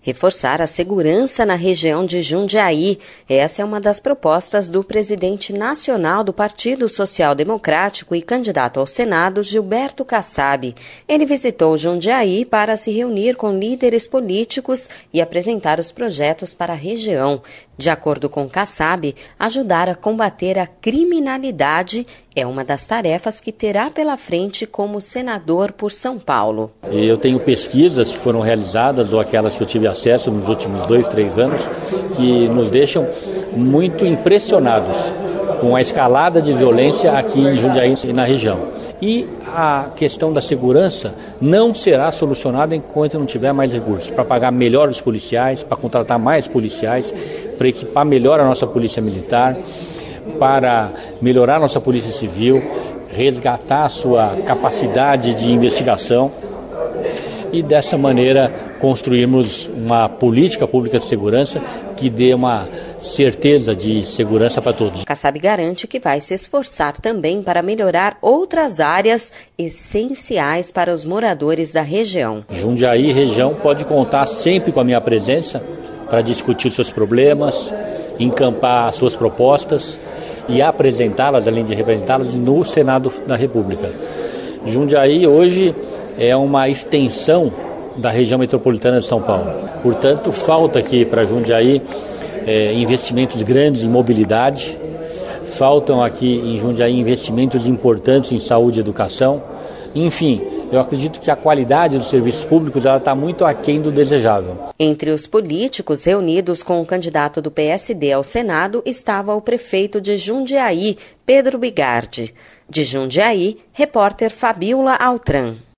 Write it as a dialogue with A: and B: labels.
A: Reforçar a segurança na região de Jundiaí. Essa é uma das propostas do presidente nacional do Partido Social Democrático e candidato ao Senado, Gilberto Kassab. Ele visitou Jundiaí para se reunir com líderes políticos e apresentar os projetos para a região. De acordo com Kassab, ajudar a combater a criminalidade é uma das tarefas que terá pela frente como senador por São Paulo.
B: Eu tenho pesquisas que foram realizadas, ou aquelas que eu tive acesso nos últimos 2, 3 anos, que nos deixam muito impressionados com a escalada de violência aqui em Jundiaí e na região. E a questão da segurança não será solucionada enquanto não tiver mais recursos para pagar melhor os policiais, para contratar mais policiais, para equipar melhor a nossa polícia militar, para melhorar a nossa polícia civil, resgatar a sua capacidade de investigação e dessa maneira construirmos uma política pública de segurança que dê uma certeza de segurança para todos.
A: Kassab garante que vai se esforçar também para melhorar outras áreas essenciais para os moradores da região.
B: Jundiaí e região pode contar sempre com a minha presença para discutir seus problemas, encampar as suas propostas e apresentá-las, além de representá-las, no Senado da República. Jundiaí hoje é uma extensão da região metropolitana de São Paulo. Portanto, falta aqui para Jundiaí investimentos grandes em mobilidade, faltam aqui em Jundiaí investimentos importantes em saúde e educação. Enfim, eu acredito que a qualidade dos serviços públicos está muito aquém do desejável.
A: Entre os políticos reunidos com o candidato do PSD ao Senado estava o prefeito de Jundiaí, Pedro Bigardi. De Jundiaí, repórter Fabiola Altran.